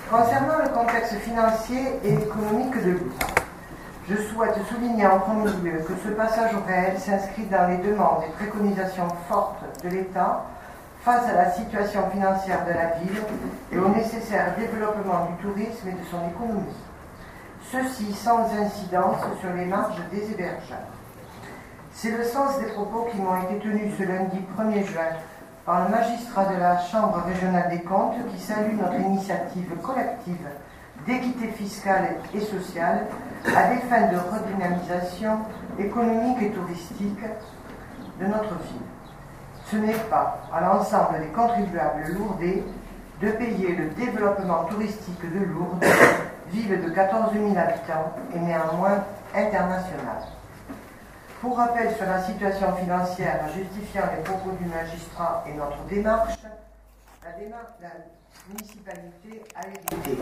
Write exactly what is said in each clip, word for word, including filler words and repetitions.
Concernant le contexte financier et économique de Lourdes, je souhaite souligner en premier lieu que ce passage au réel s'inscrit dans les demandes et préconisations fortes de l'État face à la situation financière de la ville et au nécessaire développement du tourisme et de son économie. Ceci sans incidence sur les marges des hébergeurs. C'est le sens des propos qui m'ont été tenus ce lundi premier juin par le magistrat de la Chambre régionale des comptes qui salue notre initiative collective d'équité fiscale et sociale à des fins de redynamisation économique et touristique de notre ville. Ce n'est pas à l'ensemble des contribuables lourdais de payer le développement touristique de Lourdes, ville de quatorze mille habitants et néanmoins internationale. Pour rappel sur la situation financière justifiant les propos du magistrat et notre démarche, la démarche de la municipalité a hérité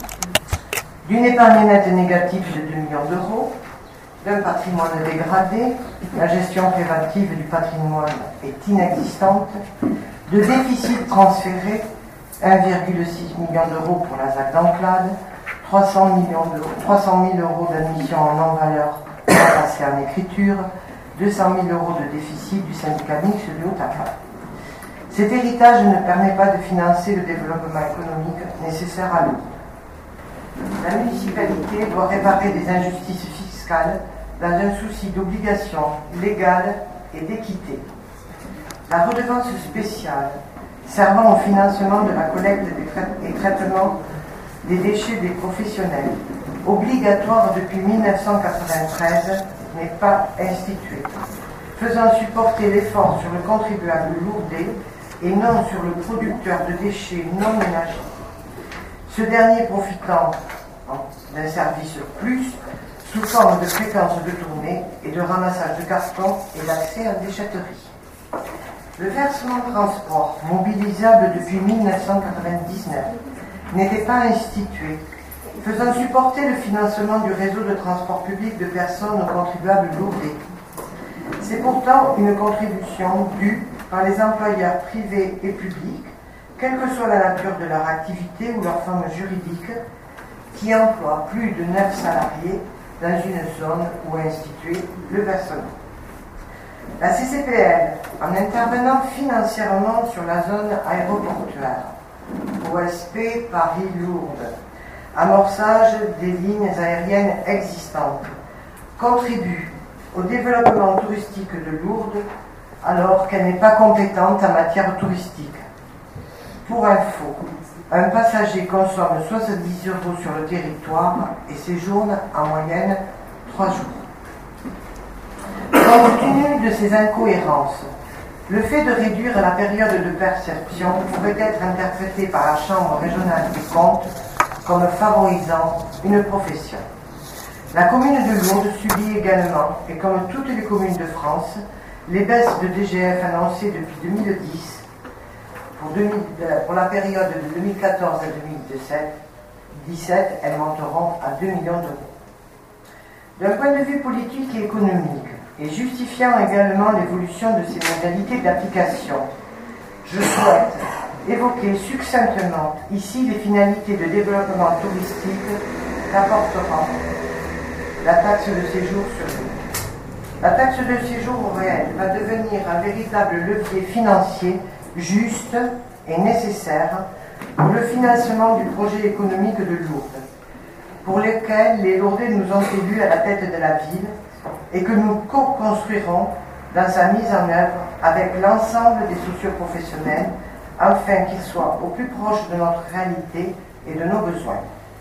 d'une épargne nette négative de deux millions d'euros, d'un patrimoine dégradé, la gestion préventive du patrimoine est inexistante, de déficit transféré, un virgule six million d'euros pour la Z A C d'Enclade, trois cents mille euros d'admission en non-valeur passée en écriture, deux cent mille euros de déficit du syndicat mixte de Haut-Acre. Cet héritage ne permet pas de financer le développement économique nécessaire à Lourdes. La municipalité doit réparer des injustices fiscales dans un souci d'obligation légale et d'équité. La redevance spéciale servant au financement de la collecte et traitement des déchets des professionnels, obligatoire depuis mille neuf cent quatre-vingt-treize, n'est pas instituée, faisant supporter l'effort sur le contribuable lourdais et non sur le producteur de déchets non ménagers. Ce dernier profitant d'un service plus sous forme de fréquence de tournée et de ramassage de cartons et d'accès à déchetterie. Le versement transport, mobilisable depuis mille neuf cent quatre-vingt-dix-neuf, n'était pas institué, faisant supporter le financement du réseau de transport public de personnes aux contribuables lourdais. C'est pourtant une contribution due par les employeurs privés et publics, quelle que soit la nature de leur activité ou leur forme juridique, qui emploient plus de neuf salariés dans une zone où est institué le versement. La C C P L, en intervenant financièrement sur la zone aéroportuaire, O S P Paris-Lourdes, amorçage des lignes aériennes existantes, contribue au développement touristique de Lourdes alors qu'elle n'est pas compétente en matière touristique. Pour info, un passager consomme soixante-dix euros sur le territoire et séjourne en moyenne trois jours. Compte tenu de ces incohérences, le fait de réduire la période de perception pourrait être interprété par la Chambre régionale des comptes comme favorisant une profession. La commune de Lourdes subit également, et comme toutes les communes de France, les baisses de D G F annoncées depuis deux mille dix pour, deux mille, pour la période de deux mille quatorze à deux mille dix-sept, elles monteront à deux millions d'euros. D'un point de vue politique et économique, et justifiant également l'évolution de ces modalités d'application, je souhaite évoquer succinctement ici les finalités de développement touristique qu'apportera la taxe de séjour sur l'île. La taxe de séjour au réel va devenir un véritable levier financier juste et nécessaire pour le financement du projet économique de Lourdes, pour lequel les Lourdais nous ont élus à la tête de la ville et que nous co-construirons dans sa mise en œuvre avec l'ensemble des socioprofessionnels afin qu'ils soient au plus proche de notre réalité et de nos besoins.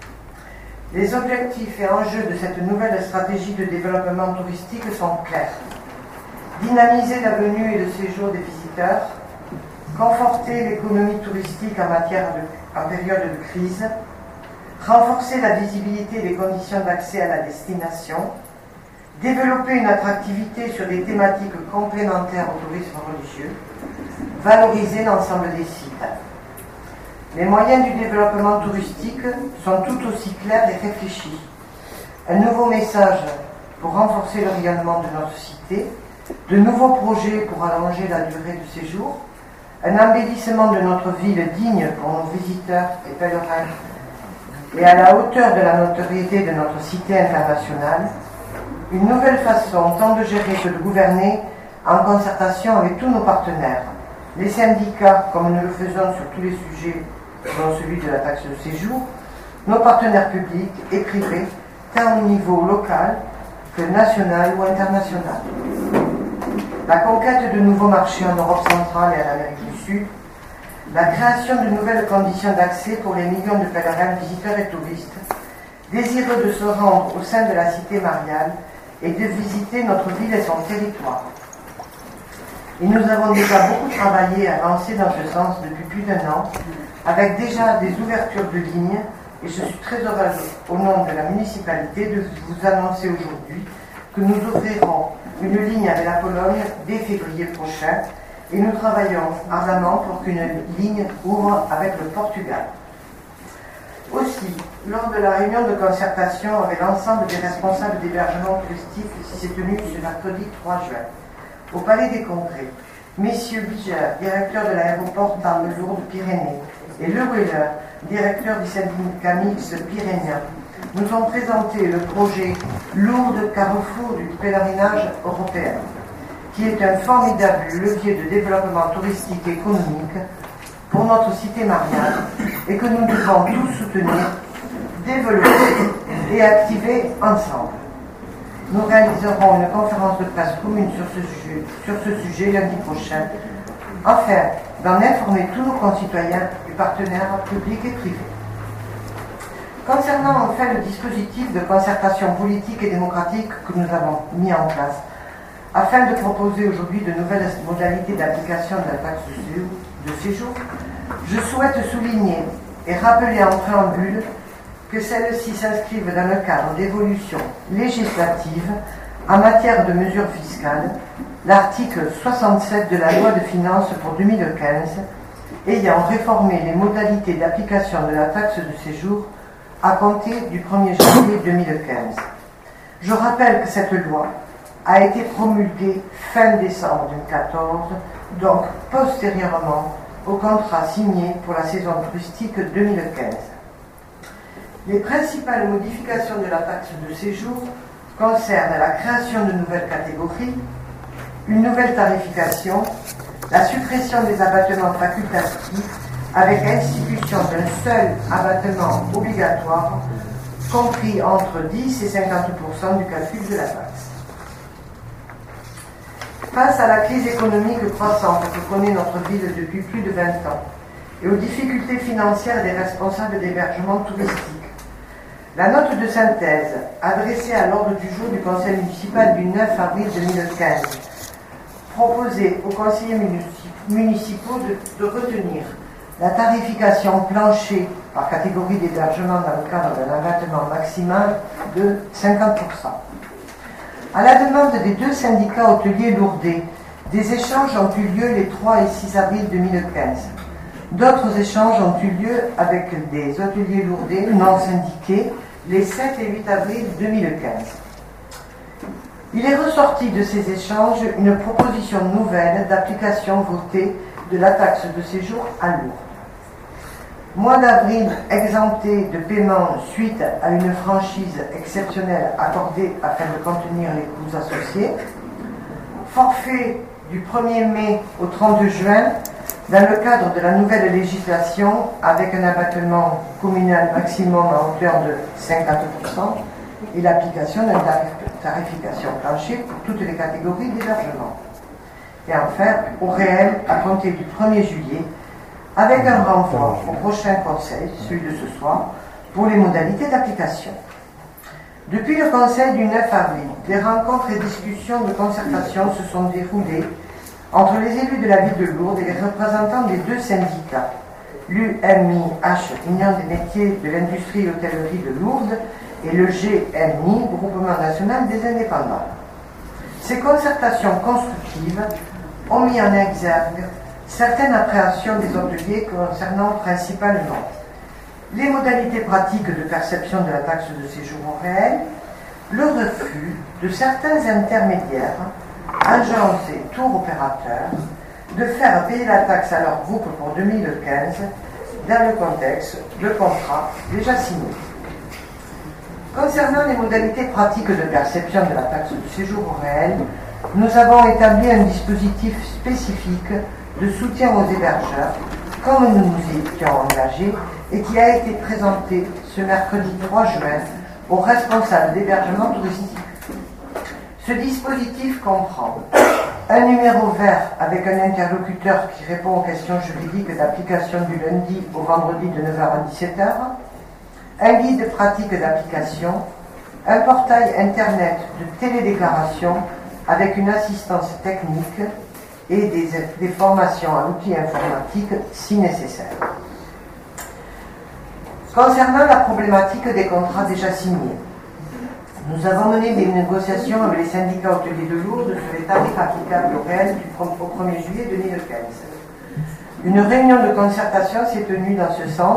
Les objectifs et enjeux de cette nouvelle stratégie de développement touristique sont clairs. Dynamiser la venue et le séjour des visiteurs, conforter l'économie touristique en, matière de, en période de crise, renforcer la visibilité des conditions d'accès à la destination, développer une attractivité sur des thématiques complémentaires au tourisme religieux, valoriser l'ensemble des sites. Les moyens du développement touristique sont tout aussi clairs et réfléchis. Un nouveau message pour renforcer le rayonnement de notre cité, de nouveaux projets pour allonger la durée du séjour, un embellissement de notre ville digne pour nos visiteurs et pèlerins et à la hauteur de la notoriété de notre cité internationale, une nouvelle façon tant de gérer que de gouverner en concertation avec tous nos partenaires, les syndicats, comme nous le faisons sur tous les sujets, dont celui de la taxe de séjour, nos partenaires publics et privés, tant au niveau local que national ou international. La conquête de nouveaux marchés en Europe centrale et en Amérique du Sud, la création de nouvelles conditions d'accès pour les millions de pèlerins, visiteurs et touristes, désireux de se rendre au sein de la cité mariale et de visiter notre ville et son territoire. Et nous avons déjà beaucoup travaillé et avancé dans ce sens depuis plus d'un an, avec déjà des ouvertures de lignes, et je suis très heureuse, au nom de la municipalité, de vous annoncer aujourd'hui que nous ouvrirons une ligne avec la Pologne dès février prochain, et nous travaillons ardemment pour qu'une ligne ouvre avec le Portugal. Aussi, lors de la réunion de concertation avec l'ensemble des responsables d'hébergement touristique qui s'est tenue ce mercredi trois juin, au Palais des Congrès, messieurs Biger, directeur de l'aéroport Tarbes-Lourdes-Pyrénées, et Le Wheeler, directeur du syndicat mixte pyrénéen, nous ont présenté le projet Lourdes Carrefour du pèlerinage européen, qui est un formidable levier de développement touristique et économique pour notre cité mariale et que nous devons tous soutenir, développer et activer ensemble. Nous réaliserons une conférence de presse commune sur ce sujet, sur ce sujet lundi prochain, afin d'en informer tous nos concitoyens et partenaires publics et privés. Concernant enfin le dispositif de concertation politique et démocratique que nous avons mis en place, afin de proposer aujourd'hui de nouvelles modalités d'application de la taxe de séjour, je souhaite souligner et rappeler en préambule que celles-ci s'inscrivent dans le cadre d'évolutions législatives en matière de mesures fiscales, l'article soixante-sept de la loi de finances pour deux mille quinze ayant réformé les modalités d'application de la taxe de séjour à compter du premier janvier deux mille quinze. Je rappelle que cette loi a été promulguée fin décembre deux mille quatorze, donc postérieurement au contrat signé pour la saison touristique deux mille quinze. Les principales modifications de la taxe de séjour concernent la création de nouvelles catégories, une nouvelle tarification, la suppression des abattements facultatifs avec institution d'un seul abattement obligatoire compris entre dix et cinquante pour cent du calcul de la taxe. Face à la crise économique croissante que connaît notre ville depuis plus de vingt ans et aux difficultés financières des responsables d'hébergement touristique, la note de synthèse adressée à l'ordre du jour du Conseil municipal du neuf avril deux mille quinze proposait aux conseillers municipaux de, de retenir la tarification plancher par catégorie d'hébergement dans le cadre d'un abattement maximal de cinquante pour cent. À la demande des deux syndicats hôteliers lourdais, des échanges ont eu lieu les trois et six avril deux mille quinze. D'autres échanges ont eu lieu avec des hôteliers lourdais non syndiqués les sept et huit avril deux mille quinze. Il est ressorti de ces échanges une proposition nouvelle d'application votée de la taxe de séjour à Lourdes. Mois d'avril exempté de paiement suite à une franchise exceptionnelle accordée afin de contenir les coûts associés. Forfait du premier mai au trente juin dans le cadre de la nouvelle législation avec un abattement communal maximum à hauteur de cinquante pour cent et l'application d'une tarification plancher pour toutes les catégories d'hébergement. Et enfin, au réel, à compter du premier juillet, avec un renvoi au prochain conseil, celui de ce soir, pour les modalités d'application. Depuis le conseil du neuf avril, des rencontres et discussions de concertation se sont déroulées entre les élus de la ville de Lourdes et les représentants des deux syndicats, l'U M I H, Union des métiers de l'industrie et l'hôtellerie de Lourdes, et le G M I, Groupement national des indépendants. Ces concertations constructives ont mis en exergue certaines appréhensions des hôteliers concernant principalement les modalités pratiques de perception de la taxe de séjour au réel, le refus de certains intermédiaires, agences et tour opérateurs, de faire payer la taxe à leur groupe pour deux mille quinze dans le contexte de contrats déjà signés. Concernant les modalités pratiques de perception de la taxe de séjour au réel, nous avons établi un dispositif spécifique de soutien aux hébergeurs, comme nous nous y étions engagés, et qui a été présenté ce mercredi trois juin aux responsables d'hébergement touristique. Ce dispositif comprend un numéro vert avec un interlocuteur qui répond aux questions juridiques d'application du lundi au vendredi de neuf heures à dix-sept heures, un guide pratique d'application, un portail internet de télédéclaration avec une assistance technique et des, des formations à l'outil informatique si nécessaire. Concernant la problématique des contrats déjà signés, nous avons mené des négociations avec les syndicats hôteliers de Lourdes sur les tarifs applicables au réel du au premier juillet deux mille quinze. Une réunion de concertation s'est tenue dans ce sens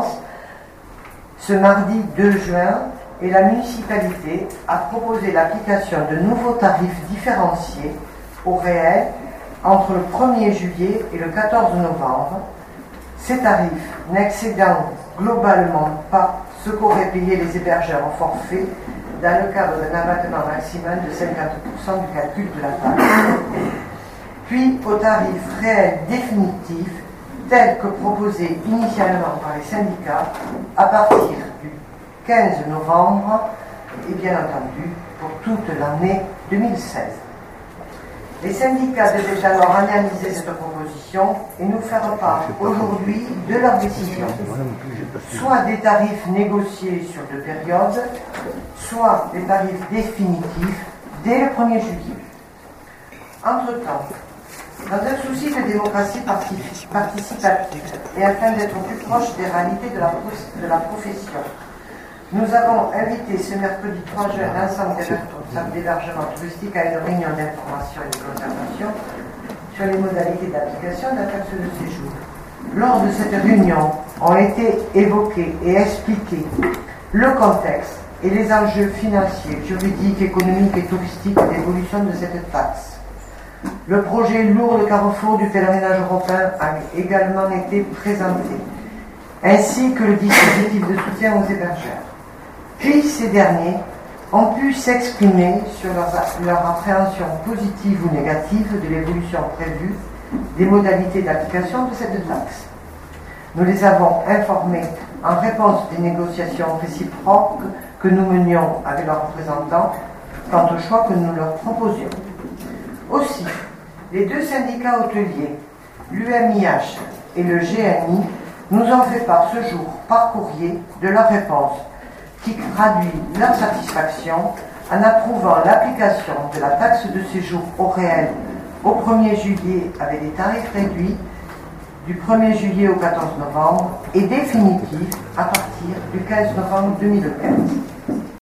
ce mardi deux juin et la municipalité a proposé l'application de nouveaux tarifs différenciés au réel entre le premier juillet et le quatorze novembre, ces tarifs n'excédant globalement pas ce qu'auraient payé les hébergeurs en forfait dans le cadre d'un abattement maximal de cinquante pour cent du calcul de la taxe, puis au tarif réel définitif tel que proposé initialement par les syndicats à partir du quinze novembre et bien entendu pour toute l'année deux mille seize. Les syndicats devaient alors analyser cette proposition et nous faire part aujourd'hui de leur décision, soit des tarifs négociés sur deux périodes, soit des tarifs définitifs dès le premier juillet. Entre-temps, dans un souci de démocratie participative et afin d'être plus proche des réalités de la, de la profession, nous avons invité ce mercredi trois juin l'ensemble des responsables d'hébergement touristique à une réunion d'information et de concertation sur les modalités d'application de la taxe de séjour. Lors de cette réunion ont été évoqués et expliqués le contexte et les enjeux financiers, juridiques, économiques et touristiques d'évolution de cette taxe. Le projet lourd de carrefour du pèlerinage européen a également été présenté, ainsi que le dispositif de soutien aux hébergeurs. Puis ces derniers ont pu s'exprimer sur leur, leur appréhension positive ou négative de l'évolution prévue des modalités d'application de cette taxe. Nous les avons informés en réponse des négociations réciproques que nous menions avec leurs représentants quant au choix que nous leur proposions. Aussi, les deux syndicats hôteliers, l'U M I H et le G N I, nous ont fait part ce jour par courrier de leur réponse qui traduit leur satisfaction en approuvant l'application de la taxe de séjour au réel au premier juillet avec des tarifs réduits du premier juillet au quatorze novembre et définitifs à partir du quinze novembre deux mille quinze.